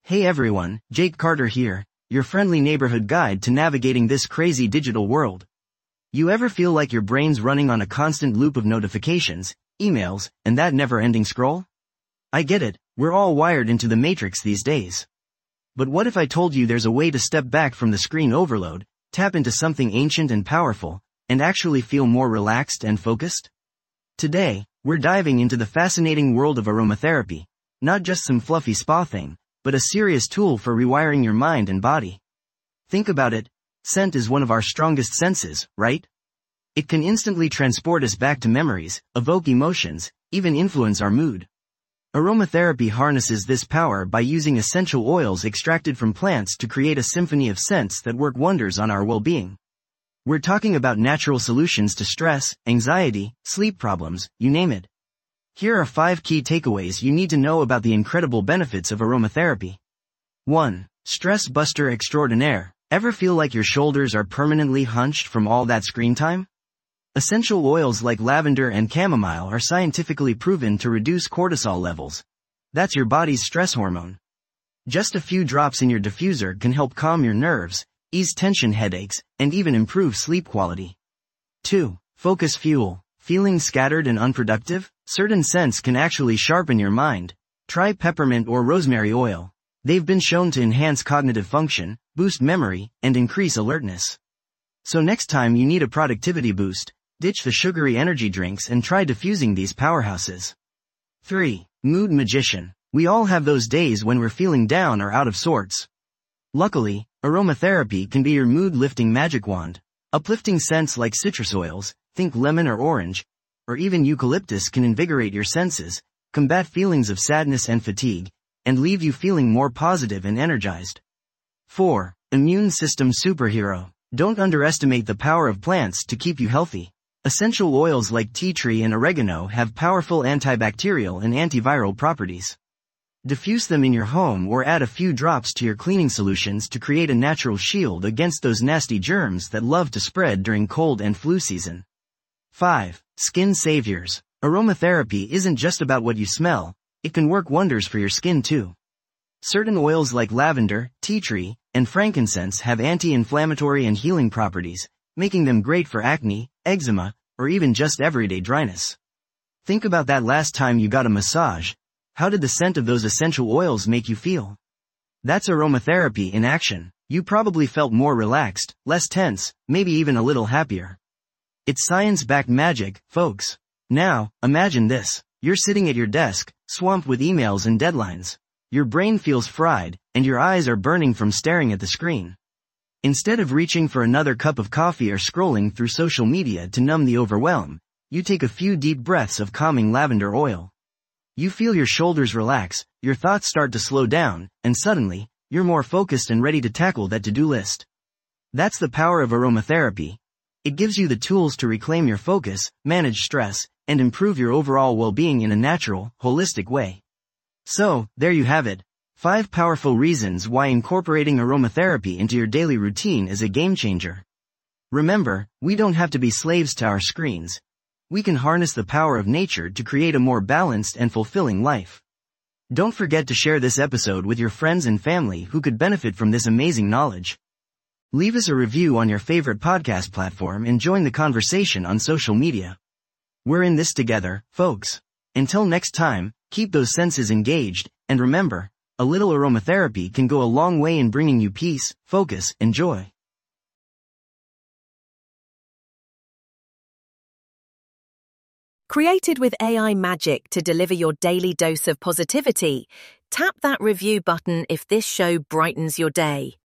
Hey everyone, Jake Carter here, your friendly neighborhood guide to navigating this crazy digital world. You ever feel like your brain's running on a constant loop of notifications, emails, and that never-ending scroll? I get it, we're all wired into the matrix these days. But what if I told you there's a way to step back from the screen overload, tap into something ancient and powerful, and actually feel more relaxed and focused? Today, we're diving into the fascinating world of aromatherapy, not just some fluffy spa thing, but a serious tool for rewiring your mind and body. Think about it, scent is one of our strongest senses, right? It can instantly transport us back to memories, evoke emotions, even influence our mood. Aromatherapy harnesses this power by using essential oils extracted from plants to create a symphony of scents that work wonders on our well-being. We're talking about natural solutions to stress, anxiety, sleep problems, you name it. Here are 5 key takeaways you need to know about the incredible benefits of aromatherapy. 1. Stress buster extraordinaire. Ever feel like your shoulders are permanently hunched from all that screen time? Essential oils like lavender and chamomile are scientifically proven to reduce cortisol levels. That's your body's stress hormone. Just a few drops in your diffuser can help calm your nerves, ease tension headaches, and even improve sleep quality. 2. Focus fuel. Feeling scattered and unproductive? Certain scents can actually sharpen your mind. Try peppermint or rosemary oil. They've been shown to enhance cognitive function, boost memory, and increase alertness. So next time you need a productivity boost, ditch the sugary energy drinks and try diffusing these powerhouses. 3. Mood magician. We all have those days when we're feeling down or out of sorts. Luckily, aromatherapy can be your mood-lifting magic wand. Uplifting scents like citrus oils, think lemon or orange, or even eucalyptus can invigorate your senses, combat feelings of sadness and fatigue, and leave you feeling more positive and energized. 4. Immune system superhero. Don't underestimate the power of plants to keep you healthy. Essential oils like tea tree and oregano have powerful antibacterial and antiviral properties. Diffuse them in your home or add a few drops to your cleaning solutions to create a natural shield against those nasty germs that love to spread during cold and flu season. 5. Skin saviors. Aromatherapy isn't just about what you smell, it can work wonders for your skin too. Certain oils like lavender, tea tree, and frankincense have anti-inflammatory and healing properties, making them great for acne, eczema, or even just everyday dryness. Think about that last time you got a massage. How did the scent of those essential oils make you feel? That's aromatherapy in action. You probably felt more relaxed, less tense, maybe even a little happier. It's science-backed magic, folks. Now, imagine this. You're sitting at your desk, swamped with emails and deadlines. Your brain feels fried, and your eyes are burning from staring at the screen. Instead of reaching for another cup of coffee or scrolling through social media to numb the overwhelm, you take a few deep breaths of calming lavender oil. You feel your shoulders relax, your thoughts start to slow down, and suddenly, you're more focused and ready to tackle that to-do list. That's the power of aromatherapy. It gives you the tools to reclaim your focus, manage stress, and improve your overall well-being in a natural, holistic way. So, there you have it. 5 powerful reasons why incorporating aromatherapy into your daily routine is a game-changer. Remember, we don't have to be slaves to our screens. We can harness the power of nature to create a more balanced and fulfilling life. Don't forget to share this episode with your friends and family who could benefit from this amazing knowledge. Leave us a review on your favorite podcast platform and join the conversation on social media. We're in this together, folks. Until next time, keep those senses engaged, and remember, a little aromatherapy can go a long way in bringing you peace, focus, and joy. Created with AI magic to deliver your daily dose of positivity, tap that review button if this show brightens your day.